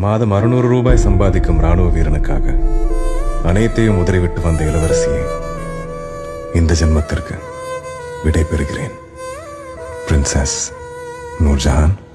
மாதம் 600 ரூபாய் சம்பாதிக்கும் ராணுவ வீரனுக்காக அனைத்தையும் உதறிவிட்டு வந்த இளவரசியை இந்த ஜென்மத்திற்கு விடை பெறுகிறேன். பிரின்சஸ் நூர்ஜஹான்.